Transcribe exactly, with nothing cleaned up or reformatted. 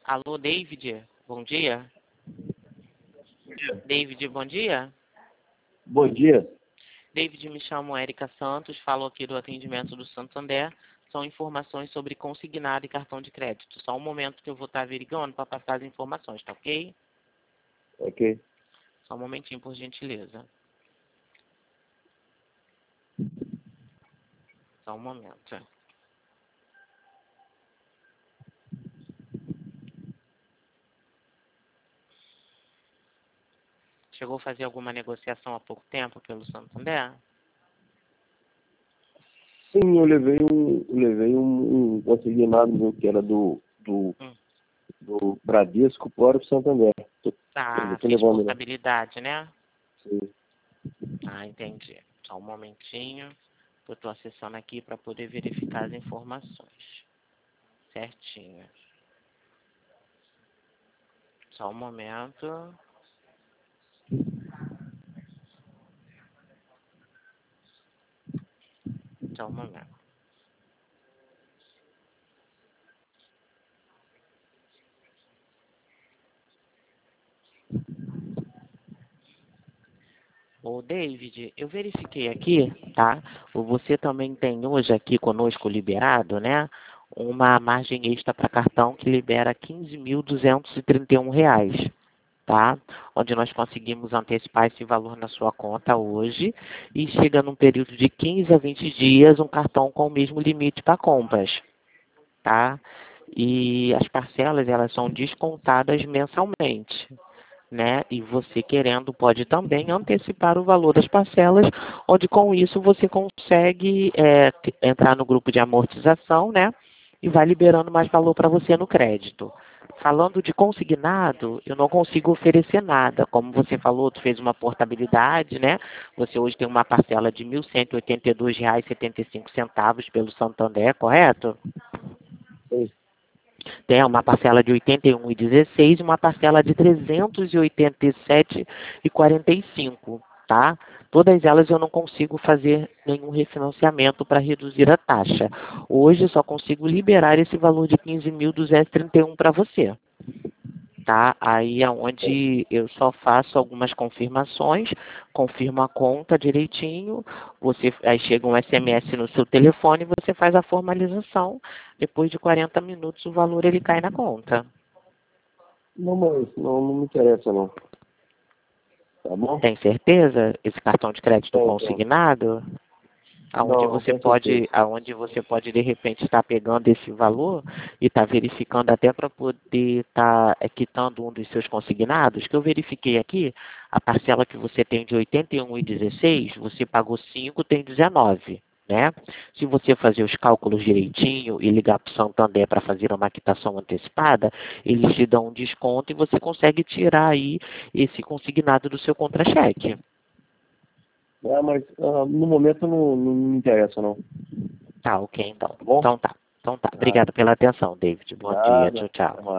Alô, David, bom dia. Bom dia. David, bom dia. Bom dia. David, me chamo Érica Santos, falo aqui do atendimento do Santander. São informações sobre consignado e cartão de crédito. Só um momento que eu vou estar averiguando para passar as informações, tá ok? Ok. Só um momentinho, por gentileza. Só um momento. Chegou a fazer alguma negociação há pouco tempo pelo Santander? Sim, eu levei um, eu levei um, um consignado meu que era do, do, Hum. do Bradesco para o Santander. Tô, Ah, eu tô fez levando, né? portabilidade, né? Sim. Ah, entendi. Só um momentinho. Eu estou acessando aqui para poder verificar as informações. Certinho. Só um momento. Só um momento. Ô, David, eu verifiquei aqui, tá? Você também tem hoje aqui conosco liberado, né? Uma margem extra para cartão que libera quinze mil duzentos e trinta e um reais, tá? Onde nós conseguimos antecipar esse valor na sua conta hoje e chega num período de quinze a vinte dias um cartão com o mesmo limite para compras, tá? E as parcelas, elas são descontadas mensalmente, né? E você querendo pode também antecipar o valor das parcelas, onde com isso você consegue é, entrar no grupo de amortização, né? E vai liberando mais valor para você no crédito. Falando de consignado, eu não consigo oferecer nada. Como você falou, tu fez uma portabilidade, né? Você hoje tem uma parcela de mil cento e oitenta e dois reais e setenta e cinco centavos pelo Santander, correto? Sim. Tem uma parcela de oitenta e um reais e dezesseis centavos e uma parcela de trezentos e oitenta e sete reais e quarenta e cinco centavos, tá? Todas elas eu não consigo fazer nenhum refinanciamento para reduzir a taxa. Hoje eu só consigo liberar esse valor de quinze mil duzentos e trinta e um para você, tá? Aí é onde eu só faço algumas confirmações, confirmo a conta direitinho, você, aí chega um S M S no seu telefone e você faz a formalização. Depois de quarenta minutos o valor ele cai na conta. Não, mas não, não me interessa, não. Tá bom? Tem certeza? Esse cartão de crédito Tem, tem. consignado? Aonde Não, não você tenho certeza. pode, aonde você pode de repente estar pegando esse valor e estar verificando até para poder estar é, quitando um dos seus consignados, que eu verifiquei aqui, a parcela que você tem de oitenta e um reais e dezesseis centavos, você pagou cinco, tem dezenove, né? Se você fazer os cálculos direitinho e ligar para o Santander para fazer uma quitação antecipada, eles te dão um desconto e você consegue tirar aí esse consignado do seu contra-cheque. É, mas ah, no momento não, não me interessa, não. Tá, ok, então. Tá bom? Então tá. Então tá. Ah, Obrigado pela atenção, David. Bom dia. nada. Tchau, tchau. Até mais.